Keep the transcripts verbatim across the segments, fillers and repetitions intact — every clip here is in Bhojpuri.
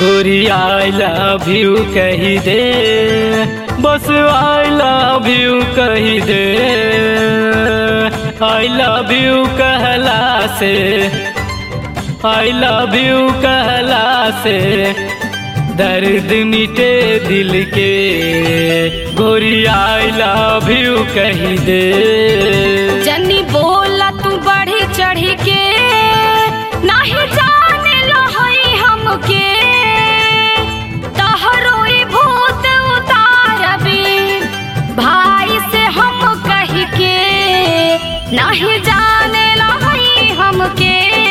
गोरी आई लव यू कही दे, बस आई लव यू कही दे। आई लव यू कहला से, आई लव यू कहला से दर्द मिटे दिल के। गोरी आई लव यू कही दे। जनी बोला तू बढ़ी चढ़ी के, नाही जाने लहई हमके। तहरोई भूत उतारबी भाई से हम कही के, नाही जाने लहई हमके।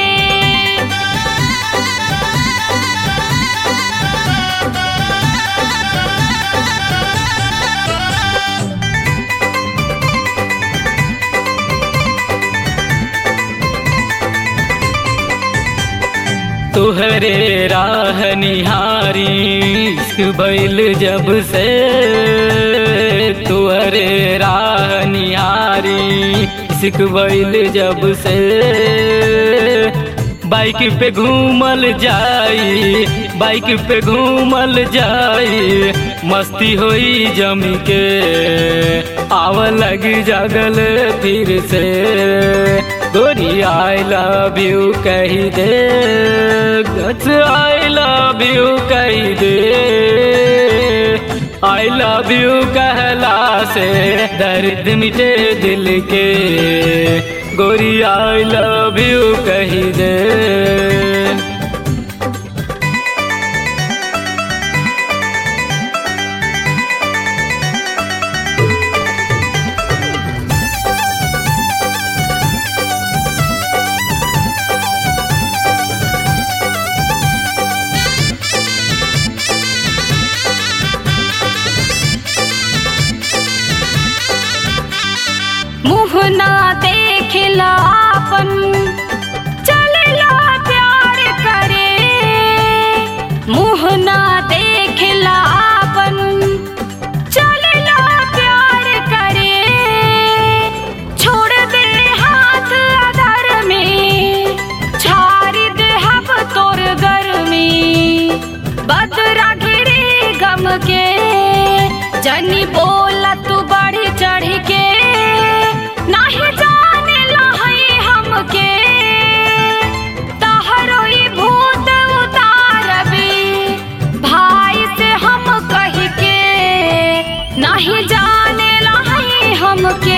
तुहरे राह निहारी इश्क भइल जब से, तुहरे राह निहारी इश्क भइल जब से। बाइक पे घूमल जाई, बाइक पे घूमल जाई, मस्ती होई जम के। आव लग जगल फिर से। गोरी आई लव यू कही दे, गच आई लव यू कही दे। आई लव यू कहला से दर्द मिटे दिल के। गोरी आई लव यू कही दे। मुँह ना देखला आपन, चलेला प्यार करे। मुँह ना देखला आपन, चलेला प्यार करे। छोड़ दे हाथ अधर में, छारी दे हब तोर घर में। बदरा घिरे गम के, जनी बोला तू बढ़ी चढ़ी के। नाही जाने लहई हमके, तहरोई भूत उतारबी भाई से हम कही के। नाही जाने लहई हमके।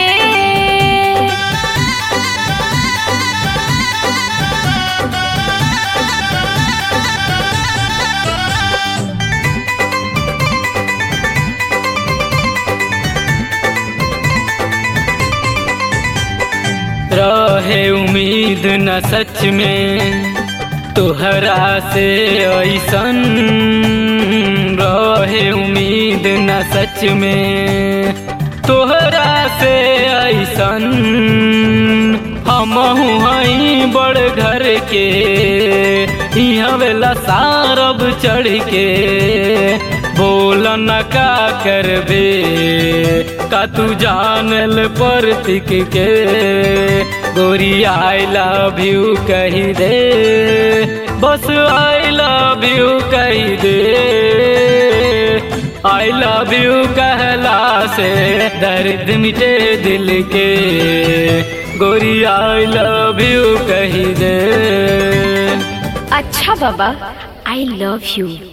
रहे उम्मीद न सच में तुहरा से ऐसन, रहे उम्मीद न सच में तुहरा से ऐसन। हमहू हई बड़ घर के, यहाँ वेला सारब चढ़ के। बोल न का करबे, का तू जानल पर तिक के। गोरी आई लव यू कही दे, बस आई लव यू कही दे। आई लव यू कहला से दर्द मिटे दिल के। गोरी आई लव यू कही दे। अच्छा बाबा, आई लव यू।